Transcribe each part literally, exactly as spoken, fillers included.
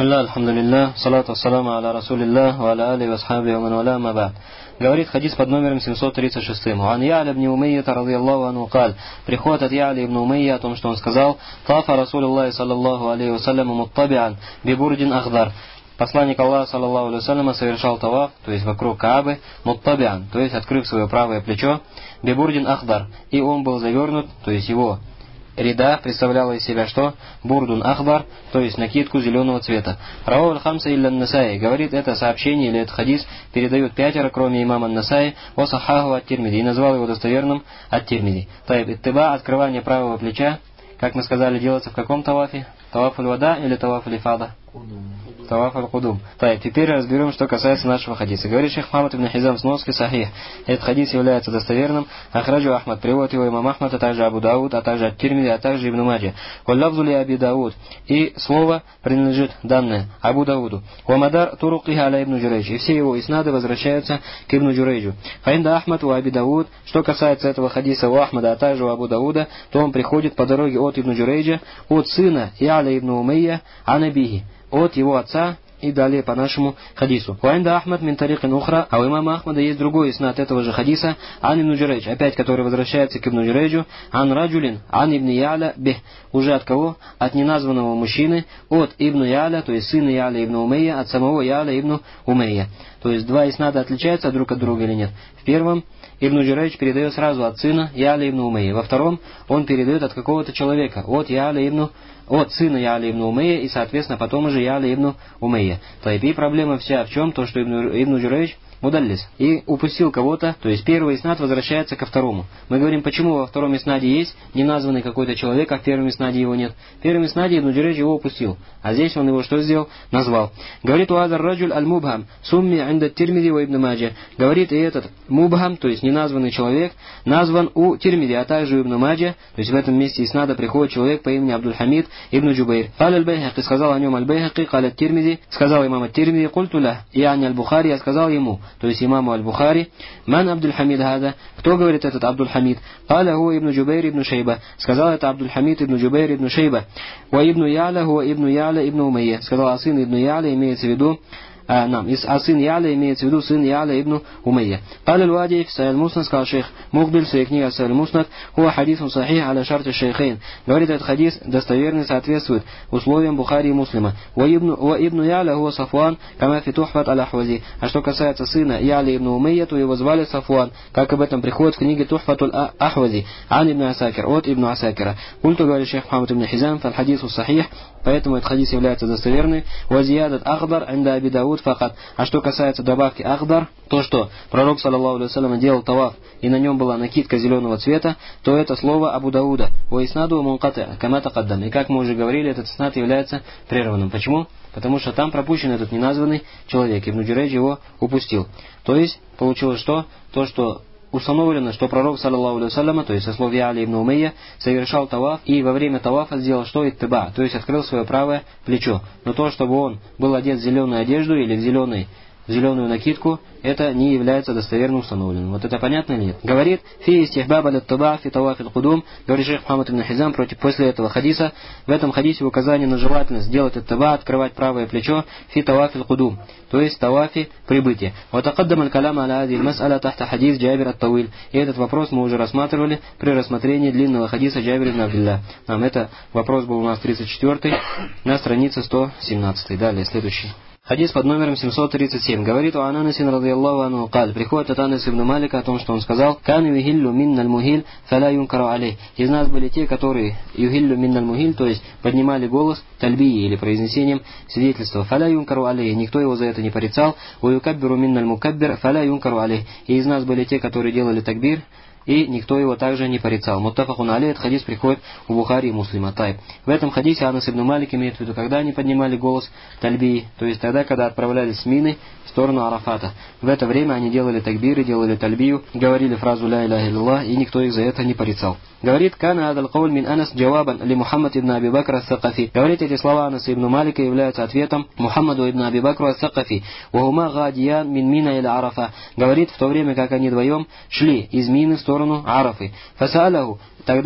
Бисмилля, альхамдулилля, салату ассаламу аля расулилля, ва аля али ва асхаби ва ман валя, ама ба'д. Говорит хадис под номером семьсот тридцать шесть. Ан Я'ля ибн Умайя радийаллаху анху قال. Приход от Я'ля ибн Умайя о том, что он сказал: «Тафа Расулуллахи саллаллаху алейхи вассалям муттаби'ан би бурдин ахдар». Посланник Аллаха саллаллаху алейхи вассалям совершал таваф, то есть вокруг Каабы, муттаби'ан, то есть открыв свое правое плечо, би бурдин ахдар, и он был завернут, то есть его рида представляла из себя что? Бурдун ахбар, то есть накидку зеленого цвета. Равау аль-хамса илля ан-насаи, говорит, это сообщение или этот хадис передают пятеро, кроме имама ан-насаи, о сахаху ат-Тирмизи, и назвал его достоверным ат-Тирмизи. Таиб иттиба, открывание правого плеча, как мы сказали, делается в каком тавафе? Таваф аль-вада или таваф аль-ифада? Таваф аль-Кудум. Так, теперь разберем, что касается нашего хадиса. Говорит шейх Мухаммад ибн Хизам в сноски сахих. Этот хадис является достоверным. Ахраджу Ахмад, приводит его имам Ахмад, а также Абу Дауд, а также ат-Тирмизи, а также Ибн Маджа. Валлафзу ли Аби Дауд. И слово принадлежит данное Абу Дауду. Вамадар турукиха аля Ибн Джурейдж. И все его иснады возвращаются к Ибн Джурейджу. Фаинда Ахмад у Аби Дауд. Что касается этого хадиса у Ахмада, а также у Абу Дауда, то он приходит по дороге от Ибн Джурейджа, от сына Я'ля ибн Умайя, анабихи, от его отца, и далее по нашему хадису. Уайнда Ахмад мин тарикин ухра, а у имама Ахмада есть другой иснад этого же хадиса, ан ибн Джурейдж, опять который возвращается к Ибн Джурейджу, ан раджулин, ан ибн Я'ля бих, уже от кого? От неназванного мужчины, от Ибн Я'ля, то есть сына Я'ля ибн Умайя, от самого Я'ля ибн Умайя. То есть два иснада отличаются друг от друга или нет? В первом Ибн Джурейдж передает сразу от сына Я'ля ибн Умайя. Во втором он передает от какого-то человека, от Я'ля ибн от сына Я'ля ибн Умайя и, соответственно, потом уже Я'ля ибн Умайя. То и проблема вся в чем? То, что Ибн, Ибн Джурейдж мудаллис и упустил кого-то, то есть первый иснад возвращается ко второму. Мы говорим, почему во втором иснаде есть неназванный какой-то человек, а в первом иснаде его нет. В первом иснаде Ибн Джурейдж его упустил, а здесь он его что сделал? Назвал. Говорит уазар раджуль аль-мубхам, сумми инда Тирмизи ва Ибн Маджа. Говорит, и этот мубхам, то есть неназванный человек, назван у Тирмизи, а также у Ибн Маджа, то есть в этом месте иснада приходит человек по имени Абдуль-Хамид ибн Джубейр. Кал аль-Байхаки, сказал о нем аль-Байхаки, кал ат-Тирмизи, сказал имам ат-Тирмизи, культуля, и ани аль-Бухари, я сказал ему, то есть имаму аль-Бухари, ман Абдуль-Хамид хада, кто говорит этот Абдуль-Хамид? Каля хуа ибн Джубейр ибн Шейба, сказал это Абдуль-Хамид ибн Джубейр ибн Шейба, ва ибн Я'ля хуа ибн Я'ля ибн Умайя, сказал, а сын ибн Я'ля имеется в виду, А, нам, а сын Я'ля имеется в виду сын Я'ля ибн Умайя. Каля аль-Вади в Сайаль Муснад, сказал шейх Мукбиль в своей книге Сайаль Муснад, хуа хадисун сахих аля шарти шейхейн. Говорит, этот хадис достоверный, соответствует условиям Бухари и Муслима. Ва ибн Я'ля хуа Сафуан, кама фи тухфат аль-Ахвази. А что касается сына Я'ля ибн Умайя, то его звали Сафуан, как об этом приходит в книге Тухфат аль-Ахвази, ан ибн Асакир, от ибн Асакира. Культу, говорит шейх Мухаммад ибн Хизам, фал хадису сахих, поэтому этот хадис является достоверный. Ва зиядат ахдар инда Аби Дауд факат. А что касается добавки ахдар, то что пророк саллаллаху алейхи вассалям делал таваф и на нем была накидка зеленого цвета, то это слово Абу Дауда. Ва иснаду мункати кама тақаддам. И как мы уже говорили, этот иснад является прерванным. Почему? Потому что там пропущен этот неназванный человек. Ибн Джурейдж его упустил. То есть получилось что? То, что установлено, что пророк, саллаллаху алейхи вассалям, то есть со слов Я'ля ибн Умайя, совершал таваф и во время тавафа сделал что? Иттиба, то есть открыл свое правое плечо. Но то, чтобы он был одет в зеленую одежду или в зеленый зеленую накидку, это не является достоверно установленным. Вот это понятно или нет? Говорит, фи истихбаб аль-иттиба фи таваф аль-Кудум, говорит шейх Мухаммад ибн Хизам против после этого хадиса, в этом хадисе указание на желательность сделать иттиба, открывать правое плечо, фи таваф аль-Кудум, то есть тавафи прибытия. Вот тақаддам аль-калам аля ади аль-мас'аля тахта хадис Джабир ат-Тауиль. И этот вопрос мы уже рассматривали при рассмотрении длинного хадиса Джабир ибн Абдилля. Нам это вопрос был у нас тридцать четвёртый на странице сто семнадцать. Далее, следующий. Хадис под номером семьсот тридцать семь. Говорит у Ананасин радийаллаху анху قال. Приходит от Анас ибн Малика о том, что он сказал: «Кан юхиллу минналь мухиль, фаля юнкару алейх». Из нас были те, которые юхиллу минналь мухиль, то есть поднимали голос тальбии или произнесением свидетельства. Фаля юнкару алейх. Никто его за это не порицал. Ва юкаббиру минналь мукаббир, фаля юнкару алейх. И из нас были те, которые делали такбир, и никто его также не порицал. Муттафакун алейх, этот хадис приходит у Бухари и Муслима. Тайб. В этом хадисе Анас ибн Малик имеет в виду, когда они поднимали голос тальбии, то есть тогда, когда отправлялись с мины в сторону Арафата. В это время они делали такбиры, делали тальбию, говорили фразу ля иляха илляллах, и никто их за это не порицал. Говорит, кана адал кауль мин Анас джавабан ли Мухаммад ибн Аби Бакр ас-Сакафи. Говорит, эти слова Анаса ибн Малика являются ответом Мухаммаду ибн Аби Бакру ас-Сакафи. Вахума гадиян мин мина иля Арафа. Говорит, в то время, как они вдвоем шли из мины в сторону Арафы. Фасаалаху. Тогда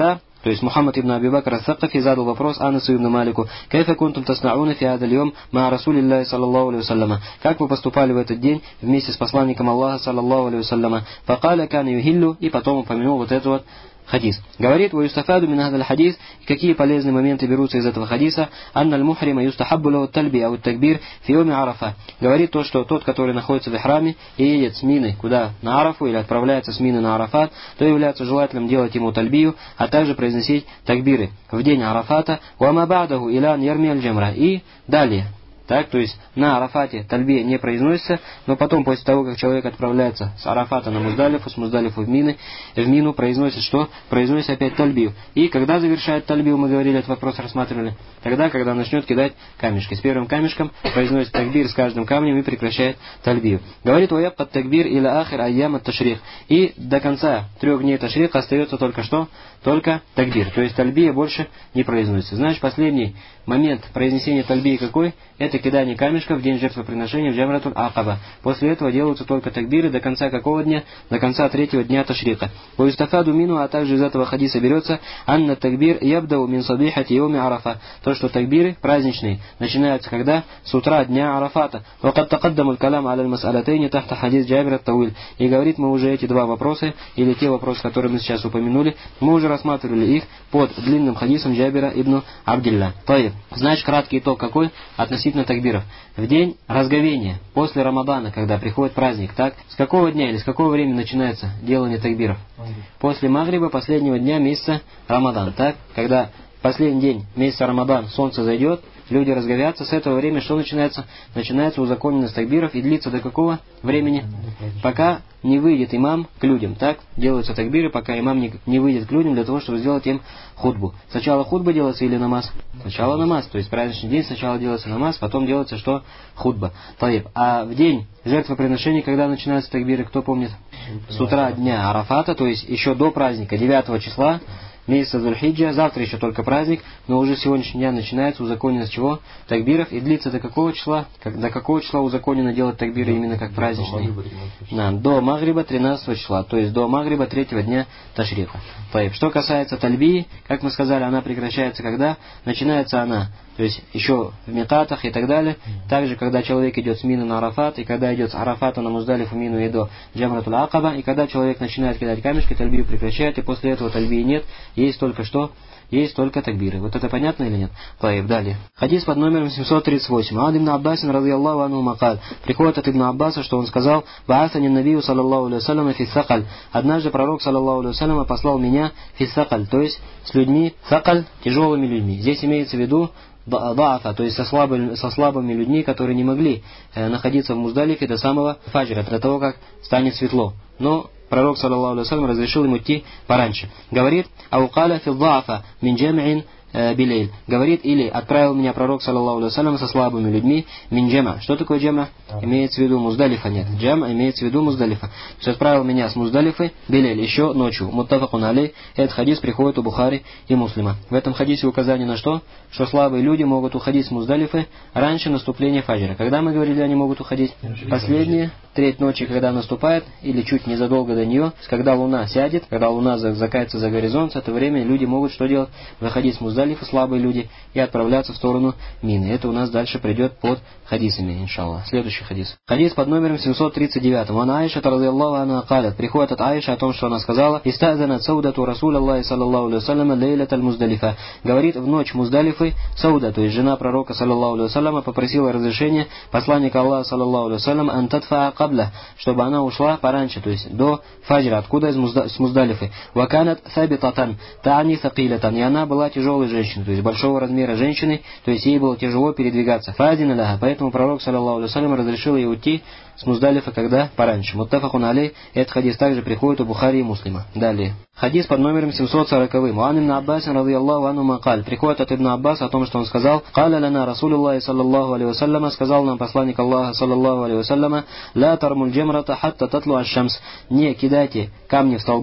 то есть Мухаммад ибн Аби Бакр ас-Сакафи задал вопрос Анасу ибн Малику: «Кайфа кунтум таснауна фи хадал йом ма Расулиллахи саллаллаху алейхи вассаляма?» Как вы поступали в этот день вместе с посланником Аллаха саллаллаху алейхи вассаляма? Факаля кана юхиллу, и потом упомянул вот это вот хадис. Говорит: «Ва юстафаду мин хадал хадис», какие полезные моменты берутся из этого хадиса? «Анна аль-мухрима юстахаббу лаху тальби ау такбир фи йоми арафа». Говорит то, что тот, который находится в ихраме и едет с Мины куда? На Арафу, или отправляется с Мины на Арафат, то является желательным делать ему тальбию, а также произносить такбиры в день Арафата. «Ва ма ба'даху илян ярми аль-джамра». И далее. Так, то есть на Арафате тальбия не произносится, но потом, после того, как человек отправляется с Арафата на Муздалифу, с Муздалифу в Мины, в Мину произносит что? Произносит опять тальбию. И когда завершает тальбию, мы говорили, этот вопрос рассматривали, тогда, когда начнет кидать камешки. С первым камешком произносит такбир, с каждым камнем и прекращает тальбию. Говорит: «Ваябкат такбир иля ахир айям ат-ташрих». И до конца трех дней ташриха остается только что? Только такбир. То есть тальбия больше не произносится. Значит, последний момент произнесения тальбии какой? Это кидание камешка в день жертвоприношения в Джамратуль Акаба. После этого делаются только такбиры до конца какого дня? До конца третьего дня ташриха. По истафаду мину, а также из этого хадиса берется анна такбир ябдау мин сабихати йоми арафа. То, что такбиры праздничные начинаются когда? С утра дня Арафата. Вакад такаддаму калам аля мас'алатайни тахта хадис Джабир ат-Тауиль. И говорит, мы уже эти два вопроса, или те вопросы, которые мы сейчас упомянули, мы уже рассматривали их под длинным хадисом Джабира ибн Абдилля. Таиб. Значит, краткий итог какой? Относительно такбиров. В день разговения, после Рамадана, когда приходит праздник, так? С какого дня или с какого времени начинается делание такбиров? После Магриба, последнего дня месяца Рамадан, так? Когда последний день месяца Рамадан, солнце зайдет, люди разговятся, с этого времени что начинается? Начинается узаконенность такбиров и длится до какого времени? Пока не выйдет имам к людям, так? Делаются такбиры, пока имам не, не выйдет к людям для того, чтобы сделать им хутбу. Сначала хутба делается или намаз? Сначала намаз, то есть праздничный день сначала делается намаз, потом делается что? Хутба. Таиб. А в день жертвоприношения, когда начинаются такбиры, кто помнит? С утра дня Арафата, то есть еще до праздника, девятого числа, месяца Зуль-Хиджа, завтра еще только праздник, но уже сегодняшний день начинается узаконенность чего? Такбиров, и длится до какого числа? Как, до какого числа узаконено делать такбиры именно как праздничные? Да, до Магриба тринадцатого числа, то есть до Магриба третьего дня Ташриха. Что касается тальбии, как мы сказали, она прекращается когда? Начинается она, то есть еще в Микатах и так далее. Также, когда человек идет с Мины на Арафат, и когда идет с Арафата на Муздалифу, Мину и до Джамратуль Акаба, и когда человек начинает кидать камешки, тальбию прекращает, и после этого тальбии нет, есть только что? Есть только такбиры. Вот это понятно или нет? Таиб, далее. Хадис под номером семьсот тридцать восемь. Ан ибн Аббасин радийаллаху анху макаль. Приходит от ибн Аббаса, что он сказал: «Ба'аthани набию саллаллаху алейхи вассалям фи сакаль». Однажды пророк саллаллаху алейхи вассалям послал меня фи сакаль, то есть с людьми, сакаль, тяжелыми людьми. Здесь имеется в виду да'афа, то есть со слабыми, со слабыми людьми, которые не могли э, находиться в Муздалифе до самого фаджра, до того, как станет светло. Но пророк, саллаллаху алейхи вассалям, разрешил им идти пораньше. Говорит: «Аукаля фил да'афа мин джам'ин билейль». Говорит, или отправил меня пророк, саллаллаху алейхи вассалям, со слабыми людьми мин джама. Что такое джама? Имеется в виду Муздалифа, нет. Джама имеется в виду Муздалифа. То есть отправил меня с Муздалифы билейль, еще ночью. Муттафакун алей. Этот хадис приходит у Бухари и Муслима. В этом хадисе указание на что? Что слабые люди могут уходить с Муздалифы раньше наступления фаджра. Когда мы говорили, они могут уходить? Последние треть ночи, когда наступает, или чуть незадолго до нее, когда луна сядет, когда луна закатится за горизонт, с этого времени люди могут что делать? Выходить с Муздалифы, слабые люди, и отправляться в сторону Мины. Это у нас дальше придет под хадисами, иншаллах. Следующий хадис. Хадис под номером семьсот тридцать девять. Ан Аиша радийаллаху анха калят. Приходит от Аиша о том, что она сказала: «Истазанат Саудату Расулаллахи саллаллаху алейхи вассалям лейлат аль-Муздалифа». Говорит, в ночь Муздалифы Сауда, то есть жена пророка саллаллаху алейхи вассаляма, попросила разрешения посланника Аллаха саллаллаху алейхи вассалям ан татфа кабля, чтобы она ушла пораньше, то есть до фаджра. Откуда? Из Музда, с Муздалифы. Ваканат сабитатан таани сакилатан. И она была тяжелой женщиной, то есть большого размера женщины, то есть ей было тяжело передвигаться. Фазин аляха. Поэтому пророк саллаллаху алейхи вассалям разрешил ей уйти с Муздалифа когда? Пораньше. Муттафакун алей. Этот хадис также приходит у Бухари и Муслима. Далее. Хадис под номером семьсот сорок. Ан ибн Аббасин радийаллаху анху макаль. Приходит от ибн Аббаса о том, что он сказал: «Каля лана Расулуллахи саллаллаху алейхи вассаляма». Сказал нам посланник Аллаха саллаллаху алейхи вассаляма: «Ла тармуль джамрата хатта татлу аш-шамс». Не кидайте камни в столбы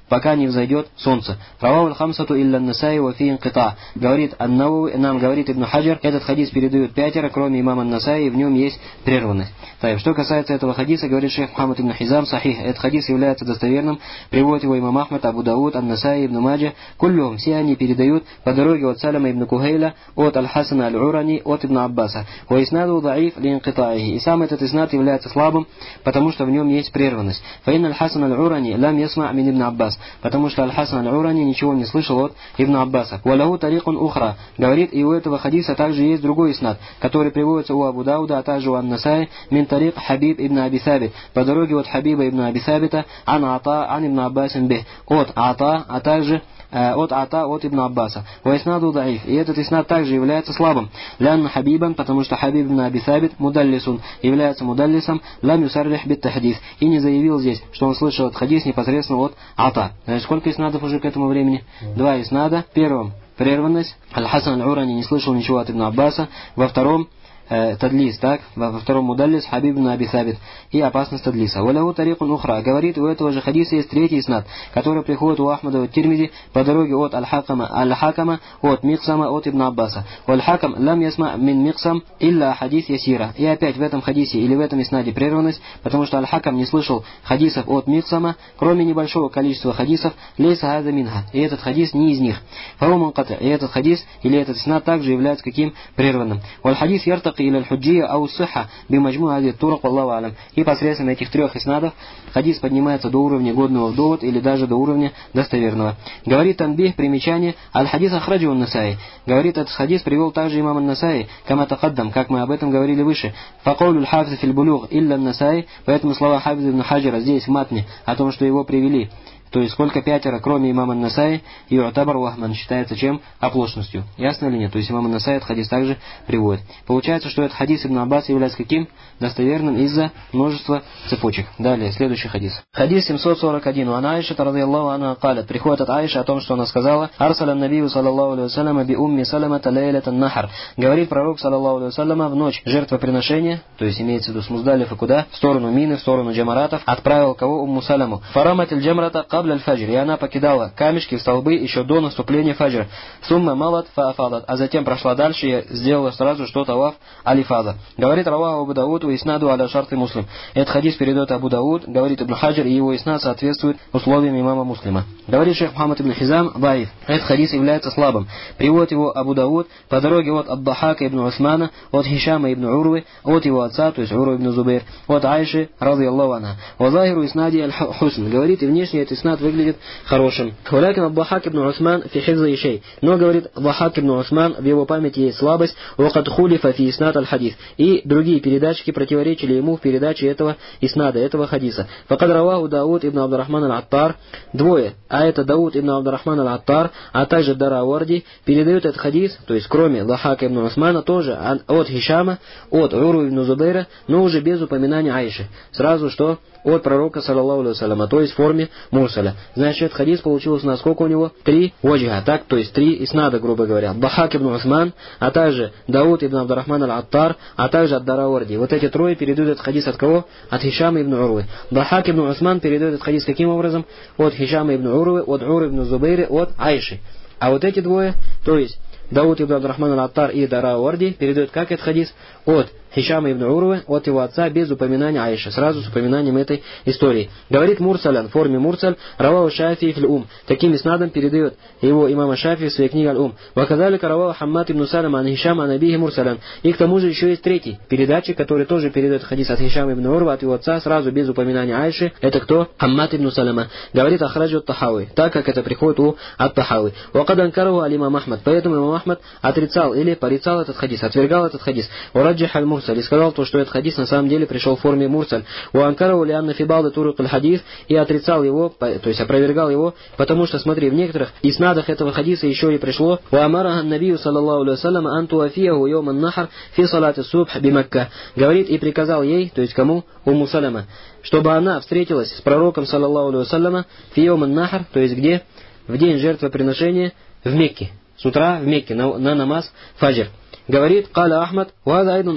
пока не взойдет солнце. Равау аль-хамсату илля насаи ва фи инқита. Говорит ан-Навави, нам говорит Ибн Хаджар, этот хадис передают пятеро, кроме имама Насаи, в нем есть прерванность. Так, что касается этого хадиса, говорит шейх Мухаммад ибн Хизам, сахих, этот хадис является достоверным, приводит его имам Ахмад, Абу Дауд, ан-Насаи, Ибн Маджа, куллюхум, все они передают по дороге от Салама ибн Кухейля, от Аль-Хасана Аль-Урани, от Ибн Аббаса. Ва иснаду даиф ли инқитаихи. И сам этот иснад является слабым, потому что в нем есть прерванность. Фа инна Аль-Хасан Аль-Урани лам ясма мин Ибн Аббас, потому что Аль-Хасан Аль-Урани ничего не слышал от Ибн Аббаса. Ва лаху тарикун ухра. Говорит, и у этого хадиса также есть другой иснад, который приводится у Абу Дауда, а также у Ан-Насаи, мин тарик Хабиб ибн Аби Сабит, по дороге от Хабиба ибн Аби Сабита, ан Ата, ан Ибн Аббасин бих, от Ата, а также э, от Ата, от Ибн Аббаса. Ва иснаду даиф. И этот иснад также является слабым. Лянна Хабибан, потому что Хабиб ибн Аби Сабит, мудаллисун, является мудаллисом, лам юсаррих бит тахдис, и не заявил здесь, что он слышал от хадис непосредственно от Ата. Значит, сколько иснадов уже к этому времени? Два иснада. В первом прерванность. Аль-Хасан Аль-Урани не слышал ничего от Ибн Аббаса. Во втором э, тадлис, так? Во втором мудаллис Хабиб ибн Аби Сабит. И опасность тадлиса. Валаху тарикун ухра. Говорит, у этого же хадиса есть третий иснад, который приходит у Ахмада от Тирмизи по дороге от Аль-Хакама, Аль-Хакама, от Миксама, от Ибн Аббаса. Аль-Хакам лам ясма мин Миксам илля хадис ясира. И опять в этом хадисе или в этом иснаде прерванность, потому что Аль-Хакам не слышал хадисов от Миксама, кроме небольшого количества хадисов, лейса хаза минха. И этот хадис не из них. Фауман ката. И этот хадис или этот иснад также является каким? Прерванным. Валь-хадис яртаки иля аль-худжия ау сиха бимаджму ади турак, аллаху алям. И посредством этих трех иснадов хадис поднимается до уровня годного в довод или даже до уровня достоверного. Говорит Танбих, примечание, аль-хадис ахраджу ан-Насаи. Говорит, этот хадис привел также имам ан-Насаи, кама тақаддам, как мы об этом говорили выше. Факаулю аль-хафиз фил булуг илля ан-Насаи, поэтому слова хафиз ибн Хаджара здесь в матне о том, что его привели. То есть сколько пятеро, кроме имама Насаи, и Ю'табар Вахман считается чем? Оплошностью. Ясно или нет? То есть имам Насаи этот хадис также приводит. Получается, что этот хадис Ибн Аббас является каким? Достоверным из-за множества цепочек. Далее, следующий хадис. Хадис семьсот сорок один. Ан Аиша, радийаллаху анха, калят. Приходит от Аиши о том, что она сказала: Арсалям набию, саллаллаху алейхи вассаляма, би умми саламата лейлятан нахар. Говорит пророк, саллаллаху алейхи вассаляма, в ночь жертвоприношения, то есть имеется в виду с Муздалифа куда? В сторону Мины, в сторону Джамаратов, отправил кого? Умму Саламу. Фараматиль Джамрата кабля аль-фаджр. И она покидала камешки в столбы еще до наступления фаджра. Сумма малат фаафадат. А затем прошла дальше и сделала сразу что таваф алифада. Говорит раваху Абу Дауд и иснаду аля шарты Муслим. Этот хадис передает Абу Дауд, говорит Ибн Хаджар, и его иснад соответствует условиям имама Муслима. Говорит шейх Мухаммад ибн Хизам, даиф. Этот хадис является слабым. Приводит его Абу Дауд по дороге от Ад-Дахака ибн Усмана, от Хишама ибн Урвы, от его отца, то есть Урва ибн Зубейр, от Айши, радийаллаху анха. Ва захиру иснади аль-хусн. Говорит, и внешне этот иснад выглядит хорошим. Валякин Ад-Дахак ибн Усман фи хифзи шей. Но, говорит, Ад-Дахак ибн Усман, в его памяти есть слабость, вакад хулифа фи иснад аль-хадис. И другие передатчики противоречили ему в передаче этого иснада, этого хадиса. Факад раваху Дауд ибн Абдурахман аль-Аттар, двое, а это Дауд ибн Абдурахман аль-Аттар, а также Дарауарди, передают этот хадис, то есть кроме Ад-Дахака ибн Усмана, тоже от Хишама, от Уру ибн Зубейра, но уже без упоминания Айши. Сразу что? От пророка, саллаллаху алейхи вассаляма, то есть в форме мурсаля. Значит, этот хадис получился на сколько у него? Три ваджиха, так, то есть три иснада, грубо говоря. Ад-Дахак ибн Усман, а также Дауд ибн Абдурахман аль-Аттар, а также Ад-Дарауарди. Вот эти трое передают этот хадис от кого? От Хишама ибн Урвы. Ад-Дахак ибн Усман передает этот хадис каким образом? От Хишама ибн Урвы, от Уру ибн Зубейра, от Айши. А вот эти двое, то есть Дауд ибн Абдурахман аль-Аттар и Дарауарди, передают как этот хадис? От Хишама ибн Урвы, от его отца, без упоминания Айши, сразу с упоминанием этой истории. Говорит мурсалян, в форме мурсаль, равау Шафии фил ум. Таким иснадом передает его имама Шафии в своей книге аль-Ум. Ваказалика равау Хаммад ибн Салама ан Хишама ан Абихи мурсалян. И к тому же еще есть третий передатчик, который тоже передает хадис от Хишама ибн Урвы, от его отца, сразу без упоминания Айши. Это кто? Хаммад ибн Салама. Говорит ахраджу ат-Тахави, так как это приходит у ат-Тахави. Вакад анкараху аль-имам Ахмад. Поэтому имам Ахмад отрицал или порицал этот хадис, отвергал этот хадис. Ураджих аль-Мурсаль. И сказал то, что этот хадис на самом деле пришел в форме мурсаль. У анкарау лианна фибалды турук аль-хадис, и отрицал его, то есть опровергал его, потому что, смотри, в некоторых иснадах этого хадиса еще и пришло: «Ва амараха набию саллаллаху алейхи вассалям ан туафияху йоман нахар фи салати субх би Макка». Говорит, и приказал ей, то есть кому? Умму Салама, чтобы она встретилась с пророком саллаллаху алейхи вассалям фи йоман нахар, то есть где? В день жертвоприношения в Мекке. С утра в Мекке на, на намаз фаджр. Говорит, каля Ахмад, ваза айдун аджаб.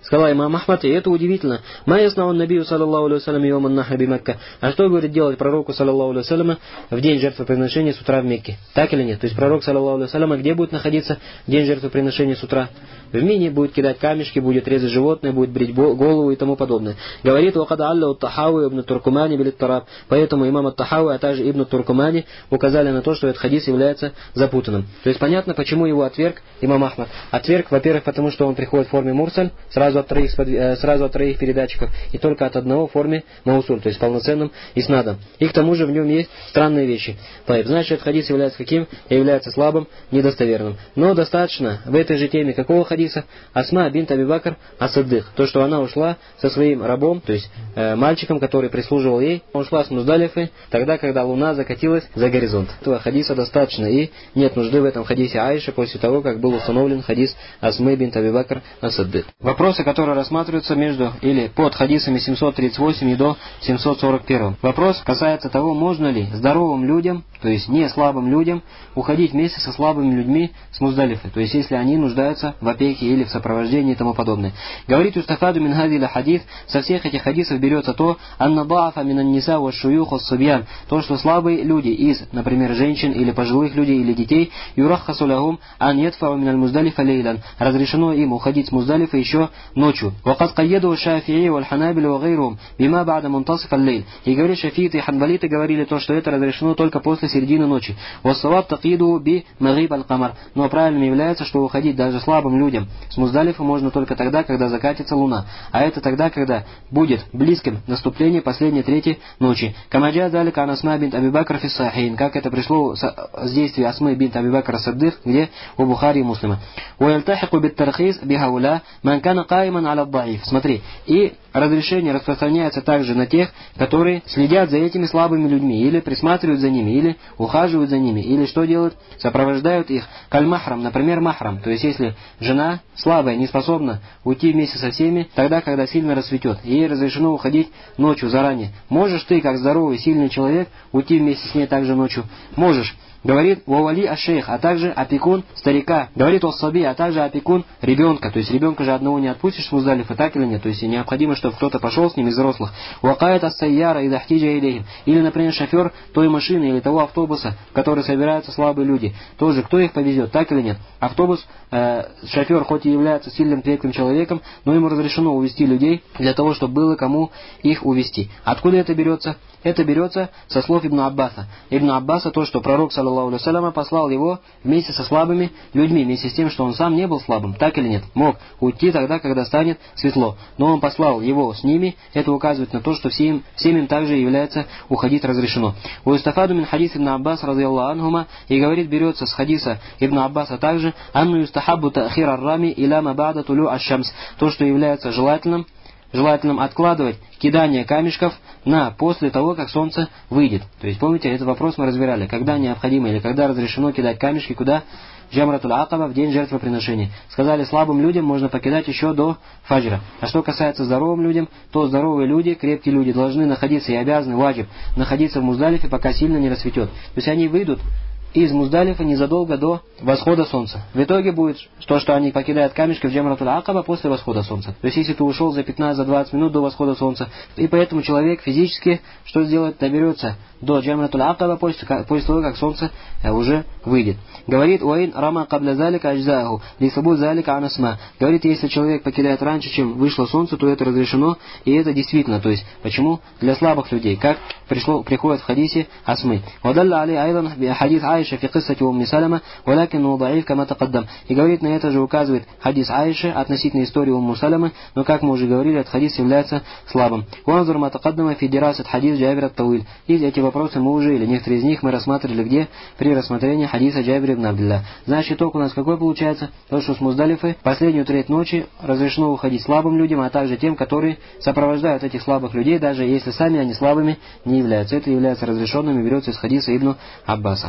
Сказал имам Ахмад, и это удивительно. «Ма яснау набию, саллаллаху алейхи вассалям, йоман нахра би Мекка». А что говорит делать пророку, саллаллаху алейхи вассалям, в день жертвоприношения с утра в Мекке? Так или нет? То есть пророк, саллаллаху алейхи вассалям, где будет находиться в день жертвоприношения с утра? В Мине, будет кидать камешки, будет резать животное, будет брить голову и тому подобное. Говорит, «Вакад алла ут-Тахауи ибн Туркумани билит тараб». Поэтому имам ат-Тахауи, а также ибн Туркумани указали на то, что этот хадис является запутанным. То есть понятно, почему его отверг имам Ахмад. Отверг, во-первых, потому что он приходит в форме мурсаль, сразу от троих, сразу от троих передатчиков, и только от одного в форме маусуль, то есть полноценным иснадом. И к тому же в нем есть странные вещи. Значит, этот хадис является каким? Является слабым, недостоверным. Но достаточно в этой же теме какого хадиса? Асма бинт Аби Бакр ас-Сиддик. То, что она ушла со своим рабом, то есть э, мальчиком, который прислуживал ей, он ушла с Муздалифы, тогда, когда луна закатилась за горизонт. Этого хадиса достаточно, и нет нужды в этом хадисе Аиши после того, как был установлен хадис Асмы бинт Аби Бакр ас-Сиддик. Вопросы, которые рассматриваются между или под хадисами семьсот тридцать восемь и до семьсот сорок один. Вопрос касается того, можно ли здоровым людям, то есть не слабым людям, уходить вместе со слабыми людьми с Муздалифы, то есть если они нуждаются в опеке или в сопровождении и тому подобное. Говорит Устафаду мин хадиля хадис, со всех этих хадисов берется то, анна да'афа минан ниса ва шуюх ва субьян, то, что слабые люди из, например, женщин или пожилых людей или детей, юраххасу лахум ан ядфау миналь Муздалифа лейлан, разрешено им уходить с Муздалифа еще ночью. Вакад кайяду шафии валь ханабиль ва гайрум бима ба'да мунтасиф аль-лейл. И говорит, шафииты и ханбалиты говорили то, что это разрешено только после середины ночи. Вассаваб тaqиду би магиб аль-камар. Но правильным является, что уходить даже слабым людям с Муздалифа можно только тогда, когда закатится луна. А это тогда, когда будет близким наступление последней трети ночи. Камаджа далика анасма бинт Аби Бакр фи сахихин, как это пришло с действия Асмы бинт Аби Бакр ас-Сиддик, где у Бухари и Муслима. Уяльтахику бит тархис бихаула ман кана каиман аля даиф. Смотри, и разрешение распространяется также на тех, которые следят за этими слабыми людьми, или присматривают за ними, или ухаживают за ними, или что делают? Сопровождают их. Каль-махрам, например, махрам. То есть, если жена слабая, не способна уйти вместе со всеми, тогда, когда сильно рассветет, и ей разрешено уходить ночью заранее. Можешь ты, как здоровый, сильный человек, уйти вместе с ней также ночью? Можешь. Говорит вавали аш-шейх, а также опекун старика. Говорит ос-саби, а также опекун ребенка. То есть ребенка же одного не отпустишь с Муздалифа, так или нет? То есть необходимо, чтобы кто-то пошел с ним из взрослых. Уакаят ас-сайяра и дахтиджа илейхим. Или, например, шофер той машины или того автобуса, в который собираются слабые люди. Тоже кто их повезет, так или нет? Автобус, э, шофер хоть и является сильным крепким человеком, но ему разрешено увезти людей для того, чтобы было кому их увезти. Откуда это берется? Это берется со слов Ибн Аббаса. Ибн Аббаса то, что пророк, саллаллаху алейхи вассалям, послал его вместе со слабыми людьми, вместе с тем, что он сам не был слабым, так или нет? Мог уйти тогда, когда станет светло. Но он послал его с ними, это указывает на то, что всем, всем им также является уходить разрешено. У Юстафаду мин хадис Ибн Аббас, разъяллаху анхума, и говорит, берется с хадиса Ибн Аббаса также, анну юстахаббу та'хир ар-рами иля ма ба'да тулю аш-шамс, то, что является желательным, желательным откладывать кидание камешков на после того, как солнце выйдет. То есть, помните, этот вопрос мы разбирали, когда необходимо или когда разрешено кидать камешки, куда? Джамратуль Акаба, в день жертвоприношения. Сказали, слабым людям можно покидать еще до фаджра. А что касается здоровым людям, то здоровые люди, крепкие люди должны находиться и обязаны, ваджиб, находиться в Муздалифе, пока сильно не рассветет. То есть они выйдут из Муздалифа незадолго до восхода солнца. В итоге будет то, что они покидают камешки в Джамратуль Акаба после восхода солнца. То есть если ты ушел за пятнадцать-двадцать минут до восхода солнца, и поэтому человек физически что сделает? Доберется до Джамратуль Акаба после, после того, как солнце уже выйдет. Говорит, уаин рама кабля залика аджзаху, лисабу залика анасма. Говорит, если человек покидает раньше, чем вышло солнце, то это разрешено, и это действительно. То есть, почему? Для слабых людей, как пришло, приходит в хадисе Асмы. Вадалла али айдан хадис Аиша фи киссати умми Салама, валякин даиф кама тақаддам. И говорит, на это же указывает хадис Аиши относительно истории Умму Саламы, но, как мы уже говорили, этот хадис является слабым. Уанзур ма тақаддама фи дирасат хадис Джабир ат-Тауиль. И эти вопросы мы уже, или некоторые из них мы рассматривали где? При рассмотрении хадиса Джабир ибн Абдилля. Значит, итог у нас какой получается? То, что с Муздалифы последнюю треть ночи разрешено уходить слабым людям, а также тем, которые сопровождают этих слабых людей, даже если сами они слабыми не являются. Это является разрешенным и берется из хадиса Ибн Аббаса. Далее.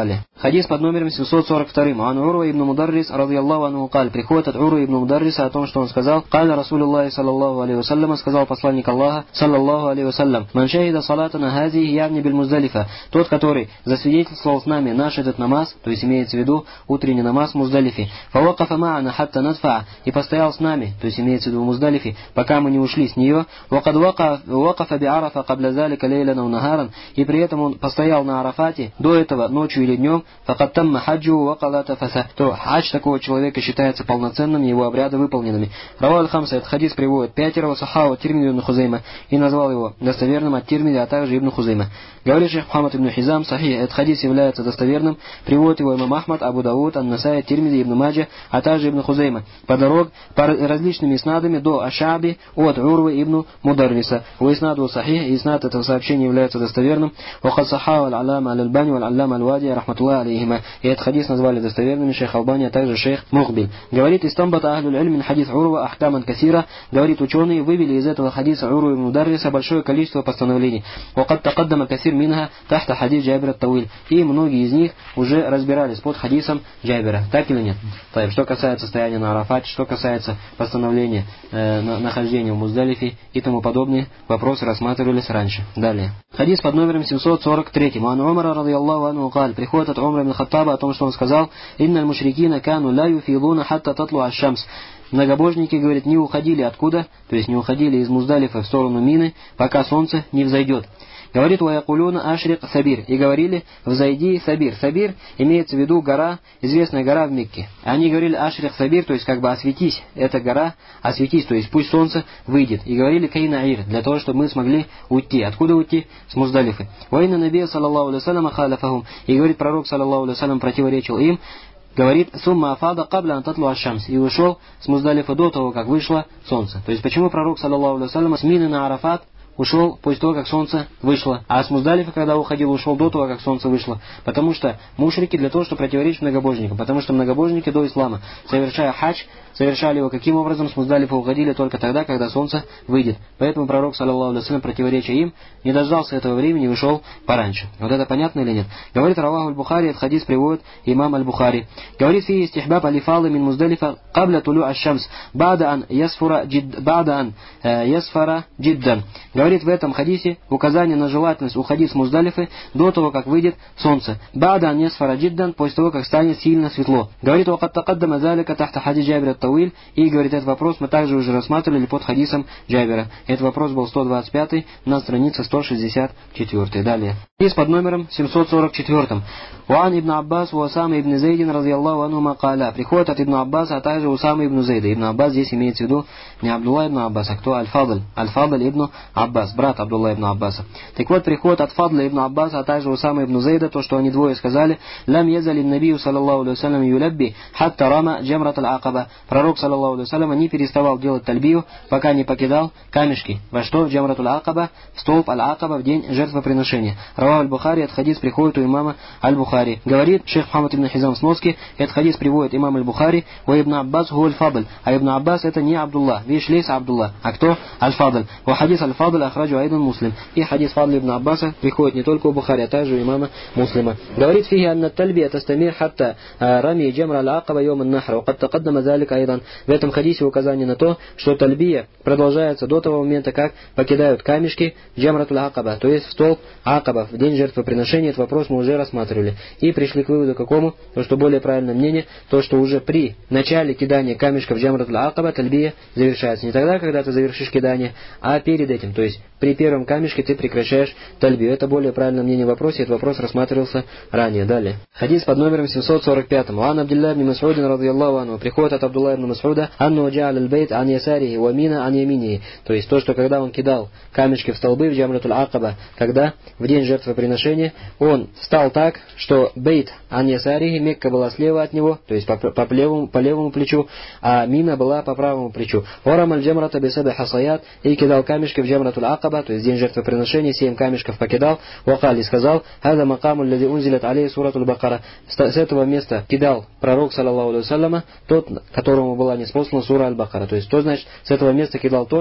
Далее. Хадис под номером семьсот сорок два. Ан Урва ибн Мударрис, радийаллаху анху, каль. Приходит от Урва ибн Мударриса о том, что он сказал: «Каля Расулюллахи саллаллаху алейхи вассалям», сказал посланник Аллаха, саллаллаху алейхи вассалям: «Ман шахида салатана хази явни биль Муздалифа». Тот, который засвидетельствовал с нами наш этот намаз, то есть имеется в виду утренний намаз в Муздалифе, фавакафа ма'ана хатта надфа, и постоял с нами, то есть имеется в виду в Муздалифе, пока мы не ушли с нее, вакад вакафа би арафа кабля залика лейлана у нагаран, и при этом он постоял на Арафате до этого ночью или днем, факад тамма хаджу вакалата фаса, то хадж такого человека считается полноценным, его обряды выполненными. Равал хамса, этот хадис приводит пятеро, сахау Тирмиди ибн Хузейма, и назвал его достоверным от Тирмиди, а также ибн Хузейма. Говорит шейх Мухаммад ибн Хизам, сахих, этот хадис является достоверным, приводит его имам Ахмад, Абу Дауд, Ан-Насай, Тирмиди, ибн Маджа, а также ибн Хузейма, по дорог, по различными иснадами до Ашаби от Урвы ибн Мударриса. У иснаду сахих, и иснад этого сообщения является достоверным. Вахад сахау аль-алама аль-Альбани валь-аллама аль-Вади, рахматуллах алейхима. И этот хадис назвали достоверными шейх Албани, а также шейх Мухбиль. Говорит, истамбата ахлюль ильм хадис Урва ахкаман касира. Говорит, ученые вывели из этого хадиса Урвы ибн Мударриса большое количество постановлений. Вакад такаддама касир минха тахта хадис Джабир ат-Тауиль. И многие из них уже разбирались под хадисом Джабира. Так или нет? Так, что касается стояния на Арафате, что касается постановления э, на, нахождения в Муздалифе и тому подобные вопросы рассматривались раньше. Далее. Хадис под номером семьсот сорок три. Ан Умара радийаллаху анху каль. Приходит от Умара ибн Хаттаба о том, что он сказал: «Инналь мушрикина кану ла юфилуна хатта татлу аш-шамс». Многобожники, говорит, не уходили откуда, то есть не уходили из Муздалифа в сторону Мины, пока солнце не взойдет. Говорит, «Ваякулюна ашрик Сабир». И говорили, «Взойди Сабир». Сабир имеется в виду гора, известная гора в Мекке. Они говорили, «Ашрик Сабир», то есть как бы осветись, эта гора, осветись, то есть пусть солнце выйдет. И говорили, «Кайна Аир», для того, чтобы мы смогли уйти. Откуда уйти? С Муздалифы. «Вайна набия, саллаллаху алейхи вассалям, халяфахум». И говорит, пророк, саллаллаху алейхи вассалям, противоречил им. Говорит, «Сумма афада кабля антатлу аш-шамс». И ушел с Муздалифа до того, как вышло солнце. То есть почему пророк, саллаллаху алейхи вассалям, с Мины на Арафат ушел после того, как солнце вышло. А с Муздалифа, когда уходил, ушел до того, как солнце вышло. Потому что мушрики для того, чтобы противоречить многобожникам. Потому что многобожники до ислама, совершая хадж, совершали его каким образом? С Муздалифа уходили только тогда, когда солнце выйдет. Поэтому пророк, саллаллаху алейхи вассалям, противоречия им, не дождался этого времени и ушел пораньше. Вот это понятно или нет? Говорит Раваху аль-Бухари, этот хадис приводит имам аль-Бухари. Говорит, фи истихбаб алифалы мин Муздалифа кабля тулю аш-шамс бада ан ясфара джид бада ан ясфара джиддан. Говорит в этом хадисе указание на желательность уходить с Муздалифы до того, как выйдет солнце. Бада ан ясфара джиддан, после того, как станет сильно светло. Говорит, вакад такаддама залика тахта хадис Джабир ат-Тауиль. И говорит, этот вопрос мы также уже рассматривали под хадисом Джабира. Этот вопрос был сто двадцать пятый на странице сто шестьдесят четыре. Далее. Хадис под номером семьсот сорок четыре. Уан ибн Аббас у Усама ибн Зейдин радийаллаху анхума каля. Приходит от ибн Аббаса, а также Усама ибн Зейда. Ибн Аббас здесь имеется в виду не Абдулла ибн Аббас, а кто? Аль-Фадль. Аль-Фадль ибн Аббас, брат Абдулла ибн Аббаса. Так вот, приходит от Фадла ибн Аббаса, а также Усама ибн Зейда, то, что они двое сказали: «Лам язалин набию саллаллаху алейхи вассалям юлябби хатта рама джамрат аль-акаба». Пророк, саллаллаху алейхи вассалям, не переставал делать тальбию, пока не покидал камешки. Во что? В джамрат аль-акаба, в столб аль-акаба, в день жертвоприношения. Равах аль-Бухари, этот хадис приходит у имама аль-Бухари. Говорит шейх Мухаммад ибн Хизам в сноске, этот хадис приводит имам аль-Бухари, «Ва ибн Аббас гу аль-Фадль». А ибн Аббас это не Абдулла, видишь, лейс Абдулла, а кто? Аль-Фадль. Ва хадис аль-Фадль ахраджу айдан Муслим. И хадис Фадля ибн Аббаса приходит не только у Бухари, а также у имама Муслима. Говорит, фиги анна тальбия тастамир хатта рами джамра аль-акаба йом ан-нахр. Ва кад тақаддама залика айдан. В этом хадисе указание на то, что тальбия продолжается до того момента, как покидают камешки джамратуль акаба, то есть в столб акаба, в день жертвоприношения. Этот вопрос мы уже рассматривали. И пришли к выводу какому? То, что более правильное мнение, то, что уже при начале кидания камешков джамратуль акаба тальбия завершается. Не тогда, когда ты завершишь кидание, а перед этим. То есть при первом камешке ты прекращаешь тальбию. Это более правильное мнение в вопросе. Этот вопрос рассматривался ранее. Далее. Хадис под номером семьсот сорок пять. Ан Абдулла ибн Мас'удин радийаллаху анху. Приходит от Абдулла ибн Мас'уда: «Анну джа'аль аль-бейт ан ясарихи ва мина ан яминихи». То есть то, что когда он кидал камешки в столбы в джамратуль акаба, когда в день жертвоприношения он встал так, что бейт ан ясарихи, Мекка была слева от него, то есть по, по, по, левому, по левому плечу, а мина была по правому плечу. Орам аль-джамрата бисаби хасаят, и кидал камешки в джамратуль акаба, то есть день жертвоприношения, семь камешков покидал. Вакали сказал: «Хада макаму лади унзилят алей суратуль бакара». С этого места кидал пророк, саллаллаху алейхи вассаляма, тот, которому была ниспослана сура аль-Бакара. То есть, что значит, с этого места кидал тот,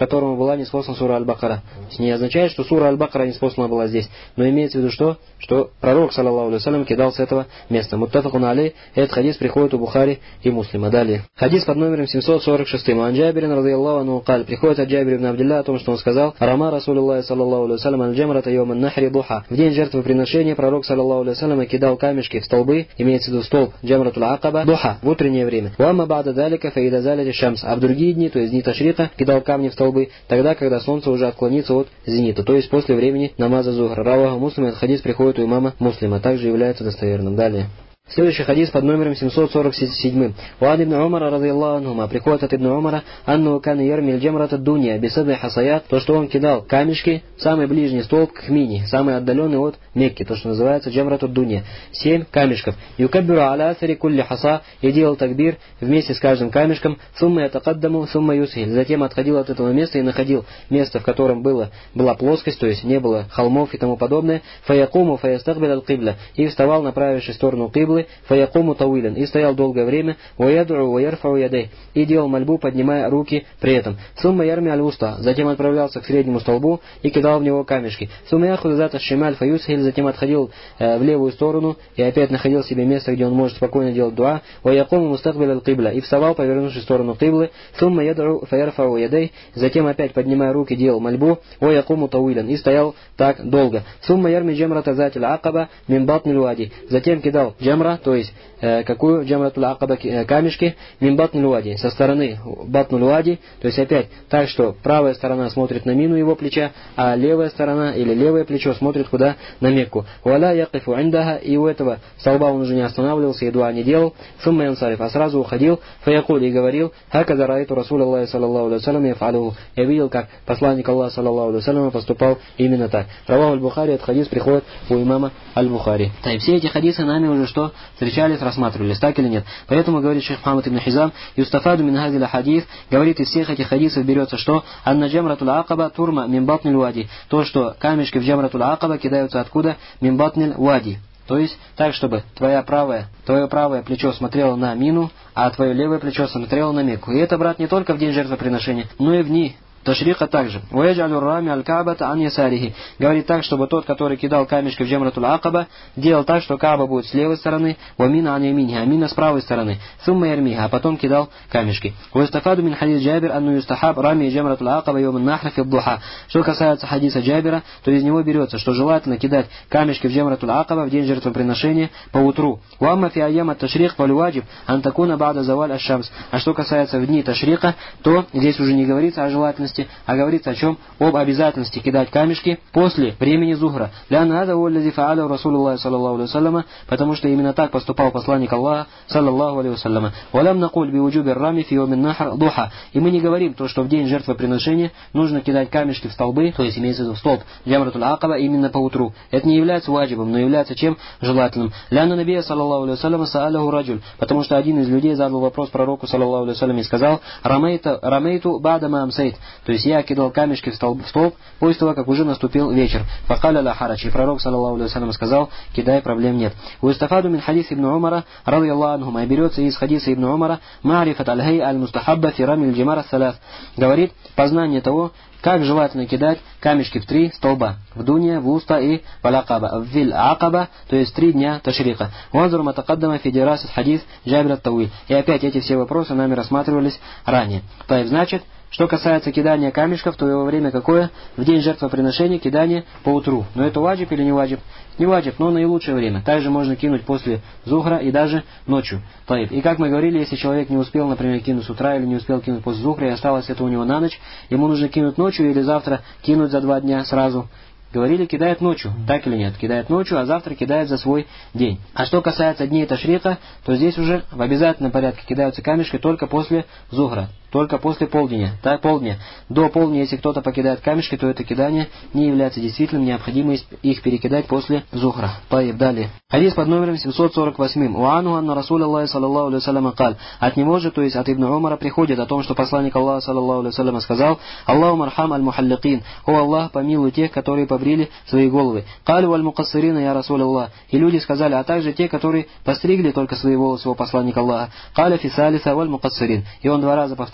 которому была ниспослана сура Аль-Бакара. Не означает, что сура Аль-Бакара ниспослана была здесь, но имеется в виду что? Что пророк, саллаллаху алейхи ва саллям, кидал с этого места. Муттафакун алей, этот хадис приходит у Бухари и Муслима. Далее. Хадис под номером семьсот сорок шесть. Ан Джабирин радийаллаху анху каль, приходит от Джабира ибн Абдилля о том, что он сказал: Рама Расулуллах саллаллаху алейхи ва саллям аль-джамрата йоуман нахри духа. В день жертвоприношения пророк, саллаллаху алейхи ва саллям, кидал камешки в столбы, имеется в виду столб джамратул акаба, духа, в утреннее время. Уамма ба'да далика фаида залити шамс. А в другие дни, то есть дни ташрика, кидал камни в столбы, тогда, когда солнце уже отклонится от зенита, то есть после времени намаза зухра. Раваху Муслим, этот хадис приходит у имама Муслима, также является достоверным. Далее. Следующий хадис под номером семьсот сорок семь. Уан ибн Умара радийаллаху анхума, приходит от ибн Умара, анну кан ярмиль джамрата дунья бисаби хасаят, то, что он кидал камешки в самый ближний столб к Мине, самый отдаленный от Мекки, то, что называется джамрату дунья. Семь камешков. Юкаббиру аля асари кулли хаса, и делал такбир вместе с каждым камешком, сумма ятакаддаму, сумма юсхиль. Затем отходил от этого места и находил место, в котором было, была плоскость, то есть не было холмов и тому подобное, фаякуму фаястакбиль аль-кибля, и вставал, направившись в сторону киблы, фаякуму тауилен, и стоял долгое время, ваядуру ваярфау ядей, и делал мольбу, поднимая руки при этом. Сумма ярми аль-уста, затем отправлялся к среднему столбу и кидал в него камешки. Сумма яхуд зата шималь фаюсхиль, затем отходил э, в левую сторону и опять находил себе место, где он может спокойно делать дуа, ваякуму мустакбиль аль-кибля, и вставал, повернувшись в сторону киблы, сумма ядуру фаярфау ядей, затем опять поднимая руки делал мольбу, ваякуму тауилен, и стоял так долго. Сумма ярми джамрата затиль акаба мин батниль вади, затем кидал джамра, то есть э, какую джамратул акаба, э, камешки, мин батниль вади, со стороны батнуль вади, то есть опять так, что правая сторона смотрит на мину его плеча, а левая сторона или левое плечо смотрит куда? На Мекку. Валя якифу индаха, и у этого столба он уже не останавливался и дуа не делал, сумма янсариф, а сразу уходил, фаякуль, и говорил: хаказа раиту Расулаллахи саллаллаху алейхи ва саллям яфалуху, я видел, как посланник Аллаха саллаллаху алейхи ва саллям поступал именно так. Раваху аль-Бухари, этот хадис приходит у имама аль-Бухари. И все эти хадисы нами уже что? Встречались, рассматривались, так или нет? Поэтому, говорит шейх Мухаммад ибн Хизам, юстафаду мин хазиля хадис, говорит, из всех этих хадисов берется что? Анна джамратул акаба турма мин батниль вади, то, что камешки в джамратул акаба кидаются откуда? Мин батниль вади. То есть так, чтобы твоя правая, твое правое плечо смотрело на мину, а твое левое плечо смотрело на Мекку. И это, брат, не только в день жертвоприношения, но и в дни ташрика также. Уэджалю рами аль-кабата ан ясарихи. Говорит так, чтобы тот, который кидал камешки в джамратул акаба, делал так, что Кааба будет с левой стороны, уамина ан яминихи, а мина с правой стороны. Сумма ярмиха, а потом кидал камешки. Уэстафаду мин хадис Джабир анну юстахаб рами джамратул акаба йоман нахра фи духа. Что касается хадиса Джабира, то из него берется, что желательно кидать камешки в джамратул акаба в день жертвоприношения по утру. Уамма фи айяма ташрик фалюваджиб антакуна бада заваль аш-шамс. А что касается в дни ташрика, то здесь уже не говорится о желательности, а говорится о чем? Об обязательности кидать камешки после времени зухра. Потому что именно так поступал посланник Аллаха, саллаллаху алейхи вассаляма. И мы не говорим то, что в день жертвоприношения нужно кидать камешки в столбы, то есть имеется в виду столб джамратул акаба именно по утру. Это не является ваджибом, но является чем? Желательным. Ляна набия, саллаллаху алейхи вассаляма, са'аляху раджуль. Потому что один из людей задал вопрос пророку, саллаллаху алейхи вассаляма, и сказал: рамейту бадама амсейт. То есть я кидал камешки в столб, в столб после того, как уже наступил вечер. Факаля ла харач. И пророк, саллаллаху алейхи вассалям, сказал: кидай, проблем нет. Уистафаду мин хадис ибн Умара, радийаллаху анхума, и берется из хадиса ибн Умара, ма'рифат аль-хай аль-мустахабба фи рамиль джимара саляс. Говорит, познание того, как желательно кидать камешки в три столба. В Дуния, в Уста и Балакаба. В Виль Акаба, то есть три дня ташрика. Ванзур матакаддама фидирас хадис Джабир ат-Тауиль. И опять эти все вопросы нами рассматривались ранее. То есть, значит, что касается кидания камешков, то его время какое? В день жертвоприношения кидание по утру. Но это ваджиб или не ваджиб? Не ваджиб, но наилучшее время. Также можно кинуть после зухра и даже ночью. И как мы говорили, если человек не успел, например, кинуть с утра или не успел кинуть после зухра, и осталось это у него на ночь, ему нужно кинуть ночью или завтра кинуть за два дня сразу. Говорили, кидает ночью, так или нет? Кидает ночью, а завтра кидает за свой день. А что касается дней ташрика, то здесь уже в обязательном порядке кидаются камешки только после зухра, только после полдня. Так, полдня. До полдня, если кто-то покидает камешки, то это кидание не является действительным, необходимо их перекидать после зухра. Поехали далее. Хадис под номером семьсот сорок восемь. Уану анна Расулаллахи саллаллаху алейхи ва саллям каль. От него же, то есть от Ибн Умара, приходит о том, что посланник Аллаха, саллаллаху алейхи ва саллям, сказал: Аллаху мархам аль-мухалликин. О Аллах, помилуй тех, которые побрили свои головы. Калю аль-мукассирина я Расулаллах. И люди сказали, а также те, которые постригли только свои волосы, о посланник Аллаха. Каля фисалиса валь-мукассирин. И он два раза повторил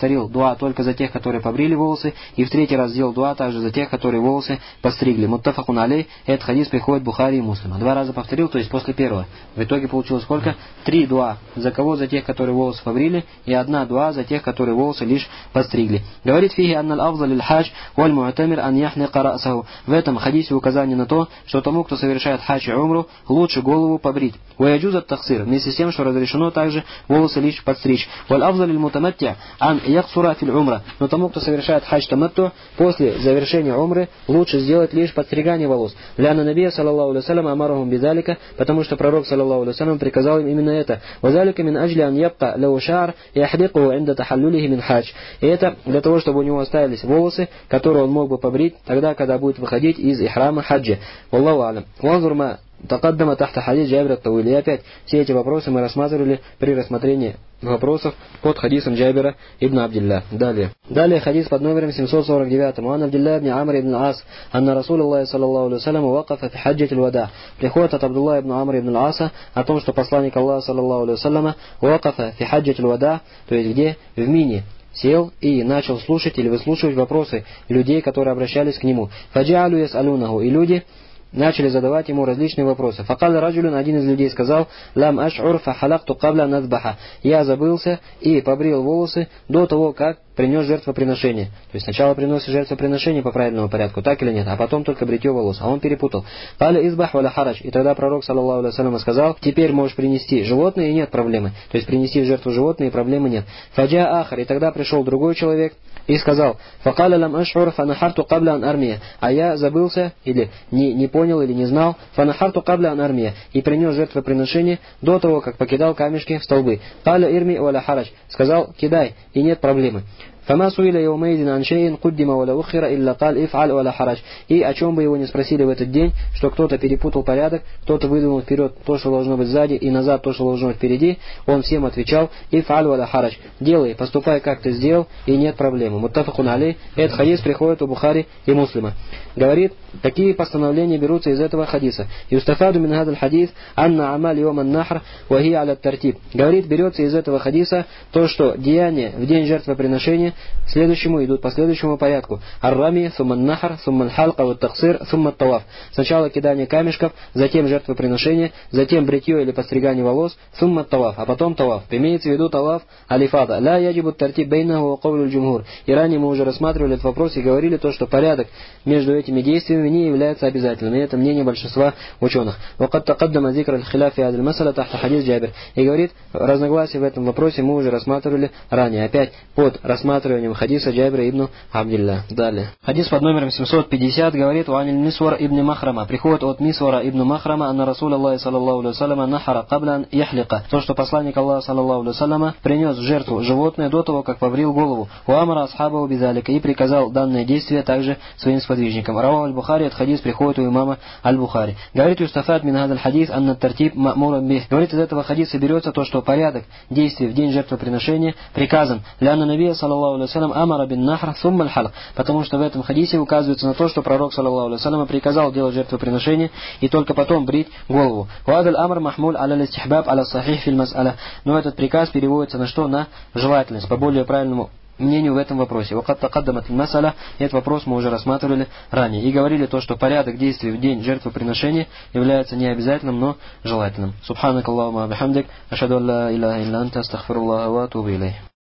повторил дуа только за тех, которые побрили волосы, и в третий раз сделал дуа также за тех, которые волосы постригли. Муттафакун алей, этот хадис приходит Бухари и Муслима. Два раза повторил, то есть после первого. В итоге получилось сколько? Три дуа. За кого? За тех, которые волосы побрили, и одна дуа за тех, которые волосы лишь постригли. Говорит фиги анналь афзаль лиль хадж валь муатамир ан яхника ра'саху. В этом хадисе указание на то, что тому, кто совершает хадж и умру, лучше голову побрить. Ваяджуз ат-таксир, вместе с тем, что разрешено также волосы лишь подстричь. Валь афзаль лиль мутамаття ан яксура фил умра. Но тому, кто совершает хадж таматту, после завершения умры лучше сделать лишь подстригание волос. Ляна набия саллаллаху алейхи вассалям амарахум бидалика, потому что пророк саллаллаху алейхи вассалям приказал им именно это. Вазалика мин аджли ан ябка лау шар яхдикуху инда тахаллюлихи мин хадж. И это для того, чтобы у него остались волосы, которые он мог бы побрить тогда, когда будет выходить из ихрама хаджа. Валлаху алям. Ванзурма такаддама тахта хадис Джабир ат-Тауиль. И опять все эти вопросы мы рассматривали при рассмотрении вопросов под хадисом Джабира ибн Абдилля. Далее. Далее хадис под номером семьсот сорок девять. Ан Абдилля ибн Амр ибн Ас, анна Расулуллахи саллаллаху алейхи вассалям вакафа фи хаджатил вада. Приходит от Абдулла ибн Амр ибн Аса о том, что посланник Аллаха саллаллаху алейхи вассалям вакафа фи хаджатил вада, то есть где? В Мине. Сел и начал слушать или выслушивать вопросы людей, которые обращались к нему. Фаджалу ясалунаху, и люди начали задавать ему различные вопросы. Факал раджулюн, один из людей сказал: лам аш'ур фахалакту кабля надбаха. Я забылся и побрил волосы до того, как принес жертвоприношение. То есть сначала приносит жертвоприношение по правильному порядку, так или нет, а потом только бритье волос. А он перепутал. Каля избах валя харадж. И тогда пророк саллаллаху алейхи вассалям сказал: теперь можешь принести животное и нет проблемы. То есть принести в жертву животное и проблемы нет. Фаджа ахар. И тогда пришел другой человек и сказал: факаля лам аш'ур фанахарту кабля ан армия. А я забылся или не, не понял или не знал, фанахарту кабля ан армия, и принес жертвоприношение до того, как покидал камешки в столбы. Каля ирми валя харадж. Сказал: кидай и нет проблемы. فما سئل يومئذ عن شيء قدم ولا أخر إلا قال افعل ولا حرج. И о чем бы его не спросили в этот день, что кто-то перепутал порядок, кто-то выдвинул вперед то, что должно быть сзади, и назад то, что должно быть впереди, он всем отвечал: иф'аль валя харадж. Делай, поступай, как ты сделал, и нет проблемы. Муттафакун алей. Этот хадис приходит у Бухари и Муслима. Говорит, какие постановления берутся из этого хадиса. Юстафаду мин хадаль хадис анна амаль йом ан-нахр ва хия аля тартиб. Говорит, берется из этого хадиса то, что деяния в день жертвоприношения следующему идут по следующему порядку. Ар-рами, сумман нахар, сумман халка, вот таксир, сумман таваф. Сначала кидание камешков, затем жертвоприношение, затем бритье или постригание волос, сумман таваф, а потом таваф. Имеется в виду таваф алифада. Ла яджибу тартиб бейнаху ва кавлю джумхур. И ранее мы уже рассматривали этот вопрос и говорили то, что порядок между этими действиями не является обязательным. И это мнение большинства ученых. Вакад такаддама зикр аль-хиляф фи адаль масаля тахта хадис Джабир. И говорит, разногласия в этом вопросе мы уже рассматривали ранее. Опять под рассматриванием хадиса Джабира ибн Абдилля. Далее. Хадис под номером семьсот пятьдесят говорит: «Уаниль Мисвар ибн Махрама». Приходит от Мисвара ибн Махрама, анна Расул Аллахи саллаллаху алейхи вассалям нахара каблян яхлика. То, что посланник Аллаха саллаллаху алейхи вассалям принес в жертву животное до того, как побрил голову. Уамара асхабаху бидалика. И приказал данное действие также своим сподвижникам. Равах аль-Бухари, от хадис приходит у имама аль-Бухари. Говорит: «Юстафад мин хадаль хадис анна тартиб ма'муран бих». Говорит, из этого хадиса берется то, что порядок действий в день жертвоприношения приказан. Ляна набия саллаллаху алейхи вассалям амара бин нахр сумма аль-халq. Потому что в этом хадисе указывается на то, что пророк саллаллаху алейхи вассалям приказал делать жертвоприношение и только потом брить голову. Вадаль амр махмуль аля истихбаб аля сахих фил мас'аля. Но этот приказ переводится на что? На желательность, по более правильному мнению в этом вопросе. Вакад такаддамат аль-мас'аля. Этот вопрос мы уже рассматривали ранее и говорили то, что порядок действий в день жертвоприношения является не обязательным, но желательным. Субханакаллахумма бихамдик, ашхаду ан ла илляха илля анта, астагфируллаха ва атубу илейх.